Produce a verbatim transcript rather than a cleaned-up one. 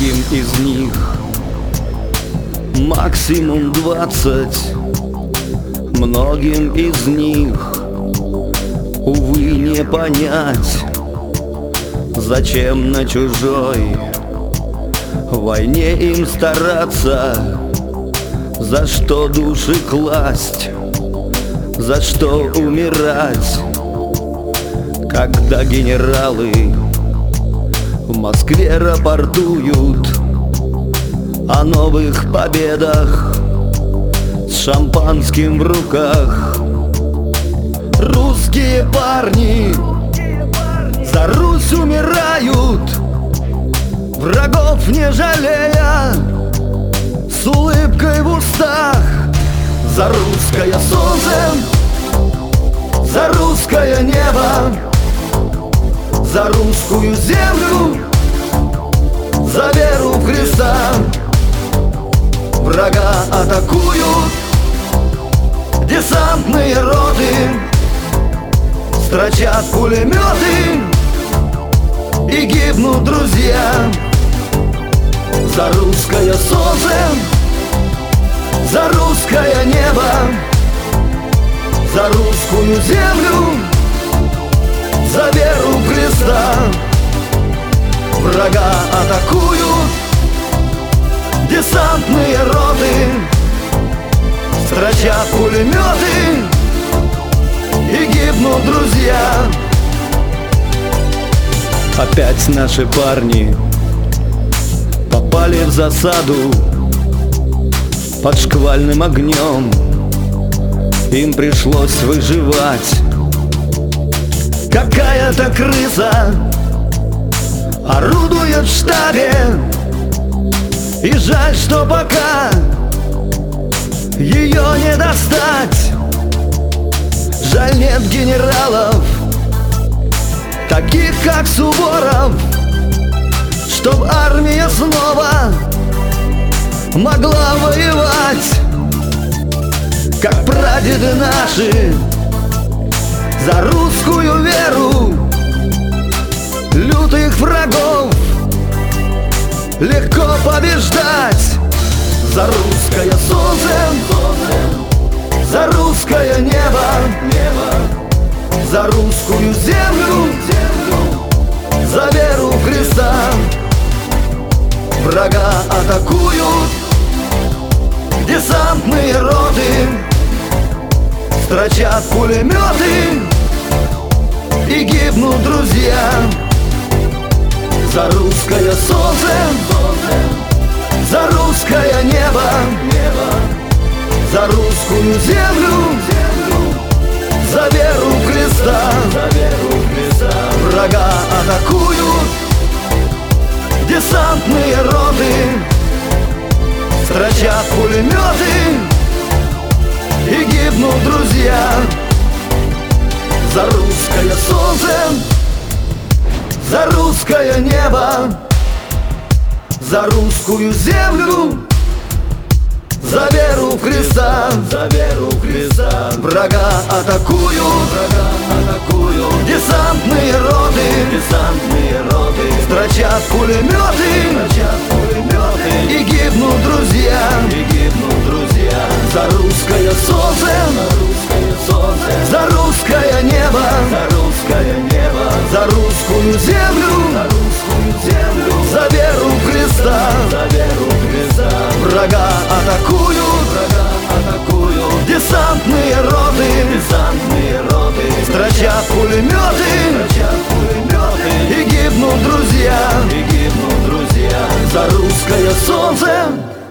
Многим из них максимум двадцать. Многим из них, увы, не понять, зачем на чужой войне им стараться, за что души класть, за что умирать. Когда генералы в Москве рапортуют о новых победах с шампанским в руках, русские парни за Русь умирают, врагов не жалея, с улыбкой в устах. За русское солнце, за русское небо, за русскую землю, за веру в Христа. Врага атакуют десантные роты, строчат пулеметы и гибнут друзья. За русское солнце, за русское небо, за русскую землю, за веру в Христа. Врага атакуют десантные роты, строчат пулеметы и гибнут друзья. Опять наши парни попали в засаду под шквальным огнем. Им пришлось выживать. Какая-то крыса орудует в штабе, и жаль, что пока ее не достать. Жаль, нет генералов, таких как Суворов, чтоб армия снова могла воевать, как прадеды наши, за русскую веру. Лютых врагов легко побеждать. За русское солнце, за русское небо, за русскую землю, за веру в Христа. Врага атакуют десантные роты, строчат пулеметы и гибнут друзья. За русское солнце, за русское небо, за русскую землю, за веру в Христа. Врага атакуют десантные роты, строчат пулеметы и гибнут друзья. За русское солнце, за русское небо, за русскую землю, за веру в Христа. За веру в Христа. Врага атакуют, врага атакуют десантные роты, десантные роты, строчат пулеметы, строчат пулеметы и гибнут друзья, и гибнут друзья. За русское солнце, за русское солнце, за русское небо, за русское небо, за русскую землю, за русскую землю, за веру в Христа, за веру в Христа. Врага атакуют, врага атакуют десантные роты, десантные роты, строчат пулеметы, строчат пулеметы и гибнут друзья, и гибнут друзья. За русское солнце,